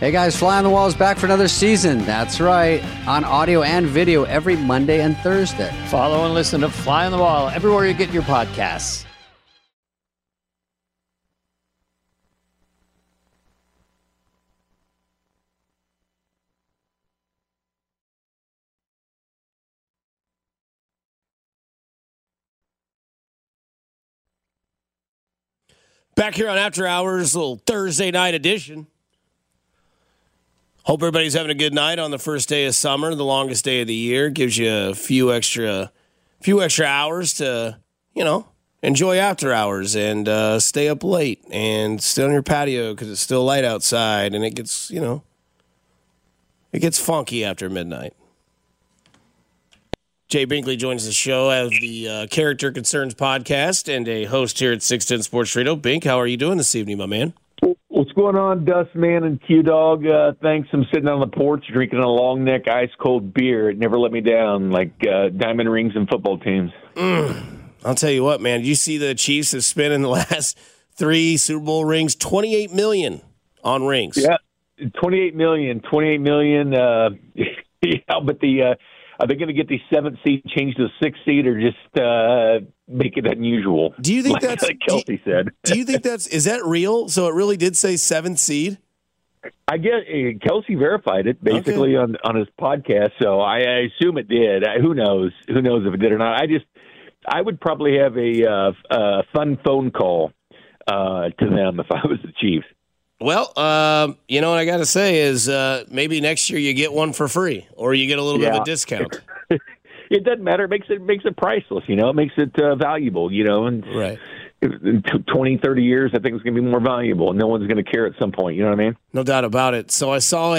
Hey guys, Fly on the Wall is back for another season. That's right, on audio and video every Monday and Thursday. Follow and listen to Fly on the Wall everywhere you get your podcasts. Back here on After Hours, little Thursday night edition. Hope everybody's having a good night on the first day of summer, the longest day of the year. Gives you a few extra hours to, enjoy after hours and stay up late and stay on your patio because it's still light outside and it gets, it gets funky after midnight. Jay Binkley joins the show as the Character Concerns podcast and a host here at 610 Sports Radio. Bink, how are you doing this evening, my man? What's going on, Dustman and Q-Dog? Thanks. I'm sitting on the porch drinking a long neck ice-cold beer. It never let me down, like diamond rings and football teams. I'll tell you what, man. Did you see the Chiefs have spent in the last 3 Super Bowl rings? $28 million on rings. Yeah, $28 million. Yeah, but are they going to get the 7th seed changed to a 6th seed or just make it unusual? Do you think that's like Kelsey said? Do you think is that real? So it really did say 7th seed? I guess Kelsey verified it basically on his podcast, so I assume it did. Who knows? Who knows if it did or not? I would probably have a fun phone call to them if I was the Chiefs. Well, what I got to say is maybe next year you get one for free or you get a little bit of a discount. It doesn't matter. It makes it priceless, It makes it valuable, and right. In 20, 30 years, I think it's going to be more valuable, and no one's going to care at some point. You know what I mean? No doubt about it. So I saw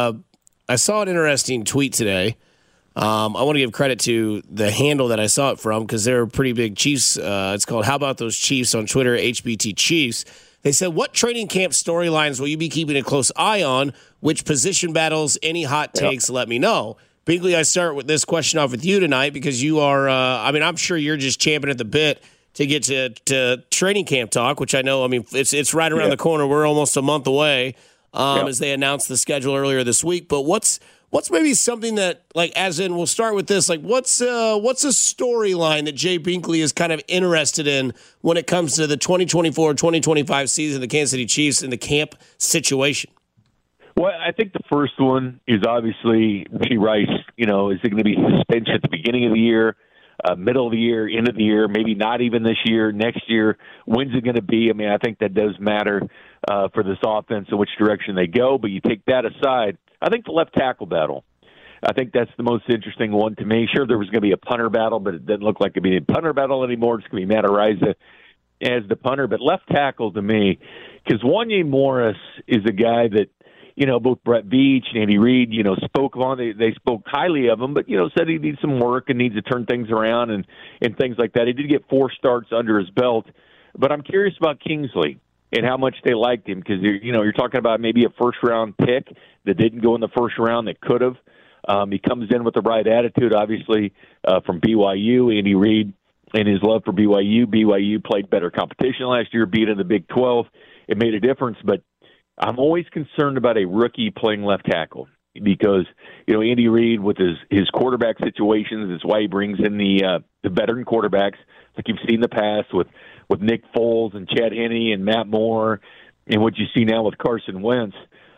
an interesting tweet today. I want to give credit to the handle that I saw it from because they're pretty big Chiefs. It's called How About Those Chiefs on Twitter, HBT Chiefs. They said, what training camp storylines will you be keeping a close eye on? Which position battles? Any hot takes? Let me know. Binkley, I start with this question off with you tonight because you are, I'm sure you're just champing at the bit to get to training camp talk, which I know, it's right around the corner. We're almost a month away as they announced the schedule earlier this week. But what's maybe something that, we'll start with this, what's a storyline that Jay Binkley is kind of interested in when it comes to the 2024-2025 season, the Kansas City Chiefs and the camp situation? Well, I think the first one is obviously Rashee Rice. Is it going to be suspension at the beginning of the year, middle of the year, end of the year, maybe not even this year, next year? When's it going to be? I think that does matter for this offense and which direction they go. But you take that aside, I think the left tackle battle. I think that's the most interesting one to me. Sure, there was going to be a punter battle, but it doesn't look like it'd be a punter battle anymore. It's going to be Matt Araiza as the punter. But left tackle to me, because Wanya Morris is a guy that, both Brett Veach and Andy Reid, spoke on. They spoke highly of him, but, said he needs some work and needs to turn things around and things like that. He did get 4 starts under his belt. But I'm curious about Kingsley and how much they liked him because, you're talking about maybe a first-round pick that didn't go in the first round that could have. He comes in with the right attitude, obviously, from BYU. Andy Reid and his love for BYU. BYU played better competition last year, beat in the Big 12. It made a difference, but I'm always concerned about a rookie playing left tackle because, Andy Reid with his quarterback situations is why he brings in the veteran quarterbacks like you've seen in the past with Nick Foles and Chad Henne and Matt Moore and what you see now with Carson Wentz.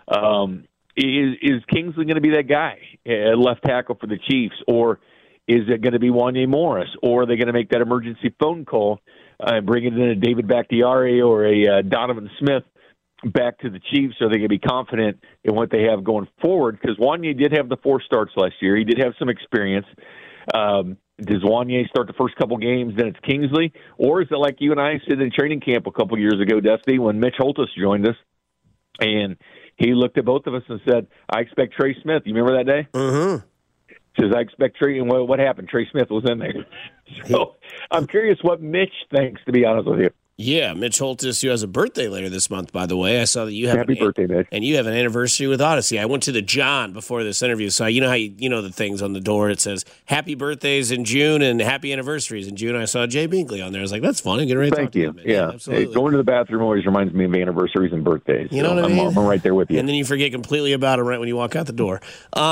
Is Kingsley going to be that guy, left tackle for the Chiefs, or is it going to be Wanya Morris, or are they going to make that emergency phone call and bring in a David Bakhtiari or a Donovan Smith back to the Chiefs? Are they going to be confident in what they have going forward? Because Wanya did have the 4 starts last year. He did have some experience. Does Wanya start the first couple games, then it's Kingsley? Or is it like you and I said in training camp a couple years ago, Dusty, when Mitch Holthus joined us, and he looked at both of us and said, I expect Trey Smith. You remember that day? Mm-hmm. Says, I expect Trey, and what happened? Trey Smith was in there. So I'm curious what Mitch thinks, to be honest with you. Yeah, Mitch Holtis, who has a birthday later this month, by the way. I saw that you have Happy birthday, Mitch. And you have an anniversary with Odyssey. I went to the John before this interview, so you know how you know the things on the door. It says happy birthdays in June and happy anniversaries in June. I saw Jay Binkley on there. I was like, that's funny. Get ready to Thank talk you. to him. Yeah, absolutely. Hey, going to the bathroom always reminds me of anniversaries and birthdays. You know what I mean? I'm right there with you. And then you forget completely about it right when you walk out the door.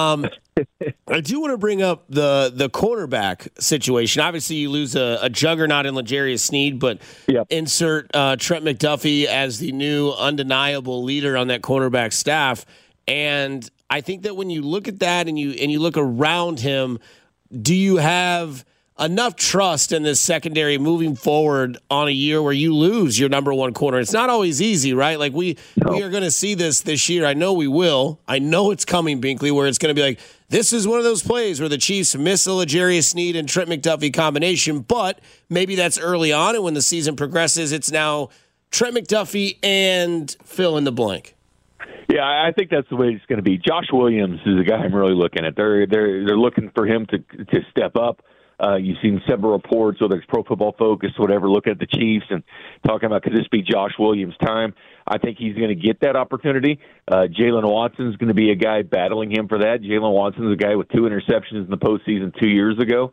I do want to bring up the cornerback situation. Obviously, you lose a juggernaut in L'Jarius Sneed, but insert Trent McDuffie as the new undeniable leader on that cornerback staff. And I think that when you look at that and you look around him, do you have enough trust in this secondary moving forward on a year where you lose your number one corner? It's not always easy, right? Like we are going to see this year. I know we will. I know it's coming, Binkley, where it's going to be like, this is one of those plays where the Chiefs miss the L'Jarius Sneed and Trent McDuffie combination, but maybe that's early on, and when the season progresses, it's now Trent McDuffie and fill in the blank. Yeah, I think that's the way it's going to be. Josh Williams is the guy I'm really looking at. They're looking for him to step up. You've seen several reports, whether it's Pro Football Focus, whatever, looking at the Chiefs and talking about, could this be Josh Williams' time? I think he's going to get that opportunity. Jalen Watson's going to be a guy battling him for that. Jalen Watson's a guy with 2 interceptions in the postseason 2 years ago.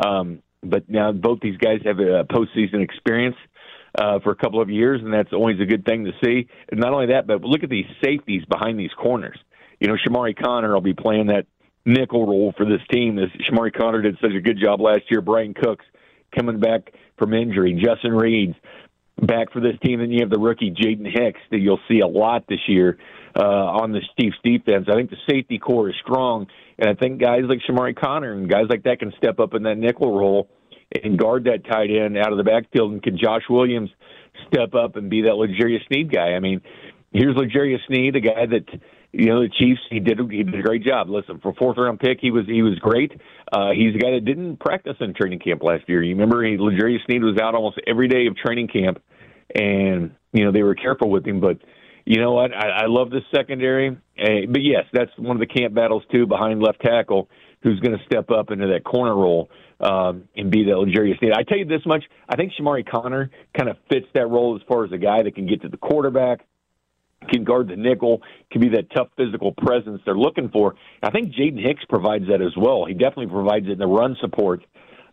But now both these guys have a postseason experience for a couple of years, and that's always a good thing to see. And not only that, but look at these safeties behind these corners. You know, Shamari Connor will be playing that nickel role for this team. Shamari Connor did such a good job last year. Brian Cooks coming back from injury. Justin Reed's back for this team. Then you have the rookie Jaden Hicks that you'll see a lot this year on the Chiefs defense. I think the safety core is strong, and I think guys like Shamari Connor and guys like that can step up in that nickel role and guard that tight end out of the backfield. And can Josh Williams step up and be that L'Jarius Sneed guy? I mean, here's L'Jarius Sneed, a guy that, you know, the Chiefs, he did a great job. Listen, for 4th-round pick, he was great. He's a guy that didn't practice in training camp last year. You remember, L'Jarius Sneed was out almost every day of training camp, and, you know, they were careful with him. But you know what? I love this secondary. But, yes, that's one of the camp battles, too, behind left tackle, who's going to step up into that corner role and be that L'Jarius Sneed. I tell you this much, I think Shamari Connor kind of fits that role as far as a guy that can get to the quarterback, can guard the nickel, can be that tough physical presence they're looking for. I think Jaden Hicks provides that as well. He definitely provides it in the run support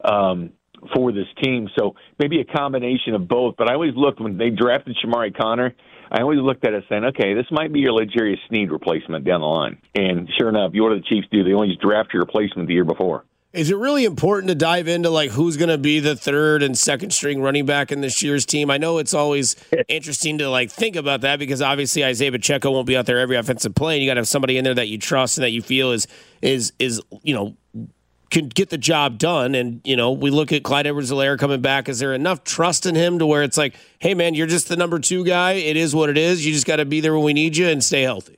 for this team. So maybe a combination of both. But I always looked, when they drafted Shamari Connor, I always looked at it saying, okay, this might be your L'Jarius Sneed replacement down the line. And sure enough, what do the Chiefs do? They always draft your replacement the year before. Is it really important to dive into like who's going to be the 3rd and 2nd string running back in this year's team? I know it's always interesting to like think about that because obviously Isaiah Pacheco won't be out there every offensive play, and you got to have somebody in there that you trust and that you feel is you know, can get the job done. And you know, we look at Clyde Edwards-Helaire coming back. Is there enough trust in him to where it's like, hey man, you're just the number 2 guy. It is what it is. You just got to be there when we need you and stay healthy.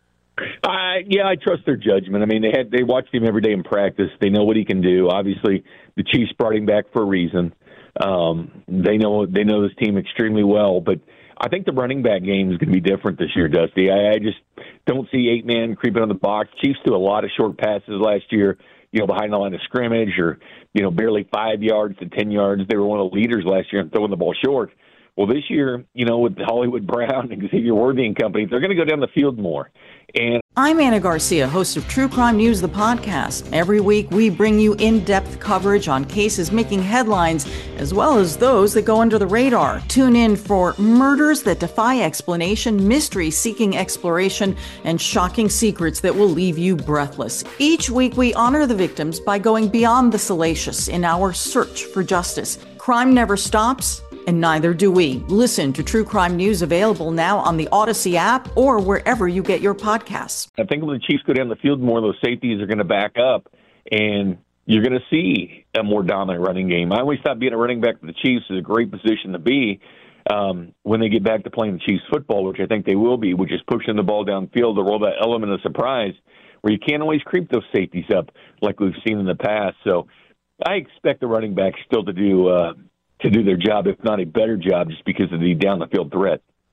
I trust their judgment. I mean, they watched him every day in practice. They know what he can do. Obviously, the Chiefs brought him back for a reason. They know this team extremely well. But I think the running back game is going to be different this year, Dusty. I just don't see 8-man creeping on the box. Chiefs do a lot of short passes last year, you know, behind the line of scrimmage, or you know, barely 5 yards to 10 yards. They were one of the leaders last year in throwing the ball short. Well, this year, you know, with Hollywood Brown and Xavier Worthy and company, they're going to go down the field more. And I'm Anna Garcia, host of True Crime News, the podcast. Every week, we bring you in-depth coverage on cases making headlines, as well as those that go under the radar. Tune in for murders that defy explanation, mysteries seeking exploration, and shocking secrets that will leave you breathless. Each week, we honor the victims by going beyond the salacious in our search for justice. Crime never stops, and neither do we. Listen to True Crime News, available now on the Odyssey app or wherever you get your podcasts. I think when the Chiefs go down the field more, those safeties are going to back up, and you're going to see a more dominant running game. I always thought being a running back for the Chiefs is a great position to be when they get back to playing the Chiefs football, which I think they will be, which is pushing the ball downfield to roll that element of surprise where you can't always creep those safeties up like we've seen in the past. So I expect the running backs still to do their job, if not a better job, just because of the down-the-field threat.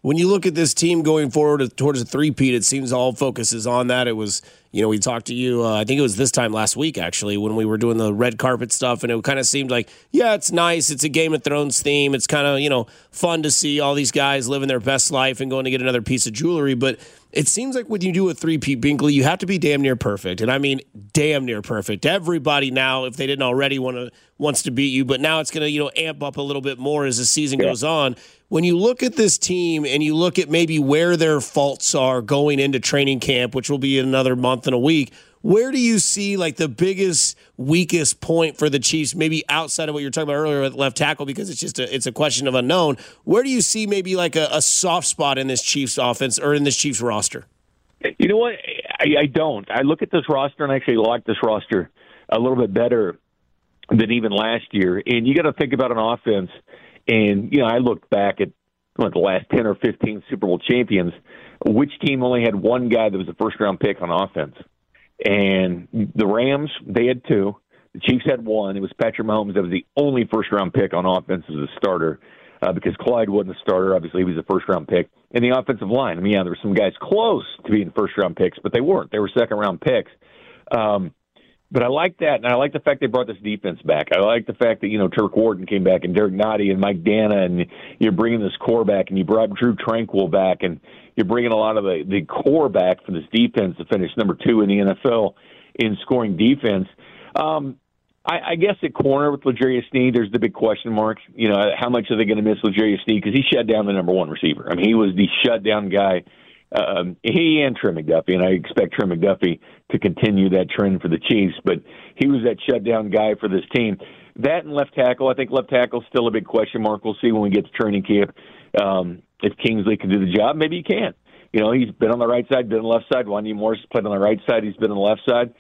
when you look at this team going forward towards a three-peat, it seems all focus is on that. It was, we talked to you, I think it was this time last week, actually, when we were doing the red carpet stuff, and it kind of seemed like, yeah, it's nice. It's a Game of Thrones theme. It's kind of, fun to see all these guys living their best life and going to get another piece of jewelry. But it seems like when you do a three-peat, Binkley, you have to be damn near perfect. And I mean damn near perfect. Everybody now, if they didn't already, wants to beat you. But now it's going to, amp up a little bit more as the season goes on. When you look at this team and you look at maybe where their faults are going into training camp, which will be in another month and a week, where do you see like the biggest, weakest point for the Chiefs, maybe outside of what you were talking about earlier with left tackle, because it's a question of unknown. Where do you see maybe like a soft spot in this Chiefs offense or in this Chiefs roster? You know what? I don't. I look at this roster and I actually like this roster a little bit better than even last year. And you got to think about an offense. And, I looked back at the last 10 or 15 Super Bowl champions. Which team only had one guy that was a first-round pick on offense? And the Rams, they had two. The Chiefs had one. It was Patrick Mahomes. That was the only first-round pick on offense as a starter because Clyde wasn't a starter. Obviously, he was a first-round pick. And the offensive line, there were some guys close to being first-round picks, but they weren't. They were second-round picks. But I like that, and I like the fact they brought this defense back. I like the fact that, Turk Wharton came back, and Derek Nottie and Mike Dana, and you're bringing this core back, and you brought Drew Tranquill back, and you're bringing a lot of the core back for this defense to finish number 2 in the NFL in scoring defense. I guess at corner with L'Jarius Sneed, there's the big question mark. How much are they going to miss L'Jarius Sneed? Because he shut down the number 1 receiver. He was the shutdown guy. He and Trent McDuffie, and I expect Trent McDuffie to continue that trend for the Chiefs, but he was that shutdown guy for this team. That and left tackle, I think left tackle is still a big question mark. We'll see when we get to training camp if Kingsley can do the job. Maybe he can. He's been on the right side, been on the left side. Wanya Morris played on the right side. He's been on the left side.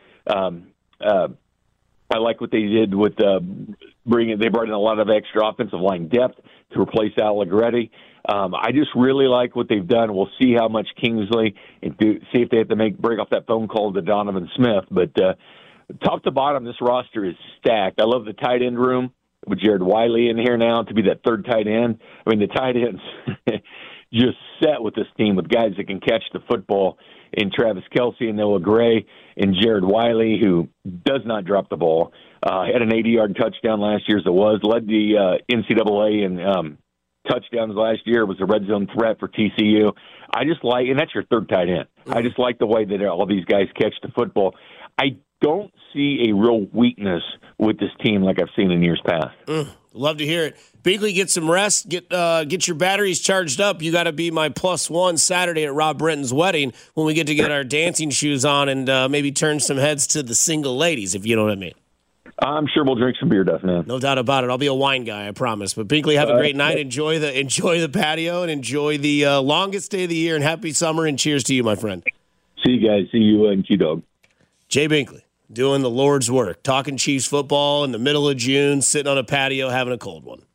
I like what they did with they brought in a lot of extra offensive line depth to replace Al Legretti. I just really like what they've done. We'll see how much Kingsley and see if they have to break off that phone call to Donovan Smith. But top to bottom, this roster is stacked. I love the tight end room with Jared Wiley in here now to be that third tight end. The tight ends just set with this team with guys that can catch the football in Travis Kelce and Noah Gray and Jared Wiley, who does not drop the ball. Had an 80-yard touchdown last year as it was. Led the NCAA in touchdowns last year. Was a red zone threat for TCU. I just like, and that's your third tight end. I just like the way that all these guys catch the football. I don't see a real weakness with this team like I've seen in years past. Love to hear it. Binkley, get some rest. Get your batteries charged up. You got to be my +1 Saturday at Rob Brenton's wedding when we get our dancing shoes on and maybe turn some heads to the single ladies, if you know what I mean. I'm sure we'll drink some beer, Duff, man. No doubt about it. I'll be a wine guy, I promise. But Binkley, have a great night. Enjoy the patio and enjoy the longest day of the year. And happy summer. And cheers to you, my friend. See you guys. See you and Q-Dog. Jay Binkley doing the Lord's work, talking Chiefs football in the middle of June, sitting on a patio having a cold one.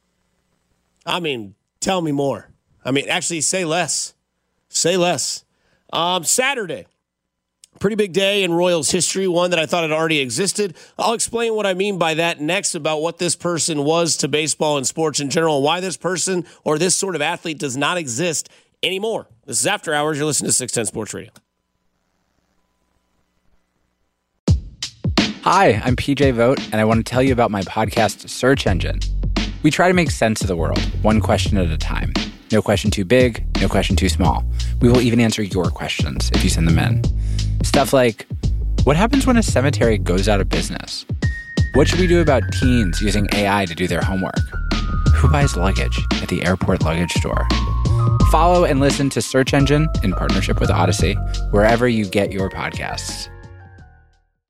Tell me more. Actually, say less. Say less. Saturday. Pretty big day in Royals history, one that I thought had already existed. I'll explain what I mean by that next about what this person was to baseball and sports in general, and why this person or this sort of athlete does not exist anymore. This is After Hours. You're listening to 610 Sports Radio. Hi, I'm PJ Vogt, and I want to tell you about my podcast, Search Engine. We try to make sense of the world, one question at a time. No question too big, no question too small. We will even answer your questions if you send them in. Stuff like, what happens when a cemetery goes out of business? What should we do about teens using AI to do their homework? Who buys luggage at the airport luggage store? Follow and listen to Search Engine in partnership with Odyssey, wherever you get your podcasts.